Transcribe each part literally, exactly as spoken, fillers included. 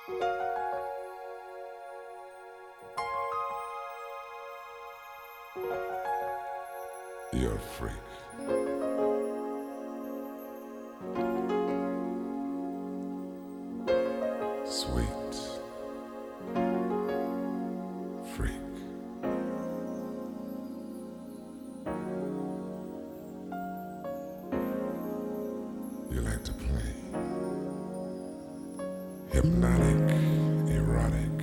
You're a freak. Sweet freak. You like to play hypnotic, erotic,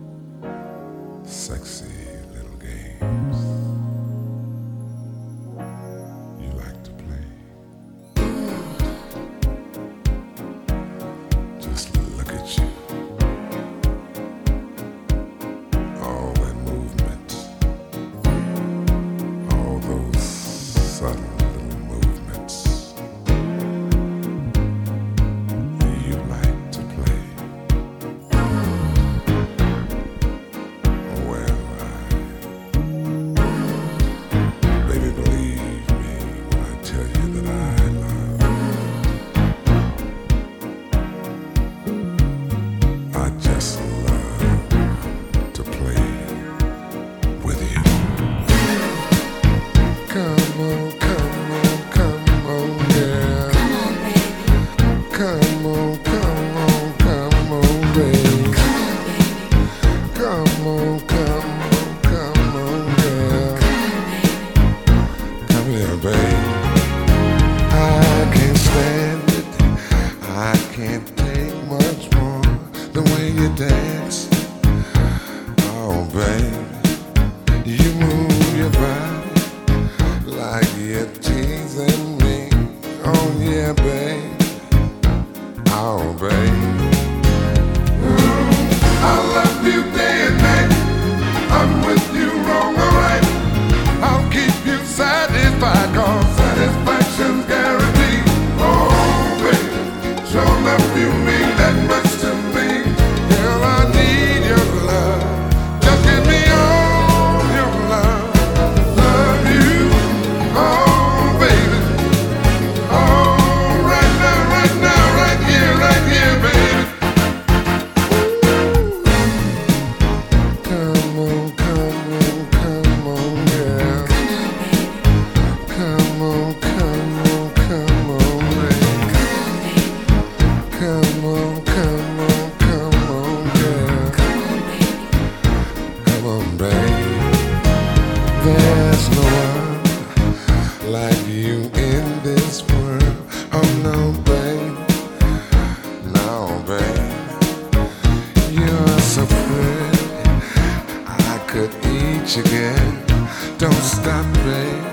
sexy little games. You like to play. Just look at you. All that movement. All those subtle little movements. You like to play. Well, I, baby, believe me when I tell you that I love you. I just love to play with you. Come on, come on, come on, girl. Come on, baby. Come on, come on, come on, baby. Come on, baby. Come on, come on, come on, girl. Come on, baby. Come here, babe. I can't stand it. I can't take much more. The way you dance. Oh, babe. You move your body like you're teasing me. Oh, yeah, babe. Oh, babe. I love you day and night. I'm with you wrong or right. I'll keep you satisfied, cause satisfaction's guaranteed. Oh, baby, sure enough you mean that much to me. Girl, I need your love. Just give me all your love. Love you, oh, baby. Oh, right now, right now, right here, right here, baby. Come on, come on, come on, girl. Come on, come on, come on, baby. Come on, come on, come on, girl. Come on, baby. There's no one like you in this world. Oh no, babe. No, babe. You're so pretty. I could eat you, girl. Don't stop, babe.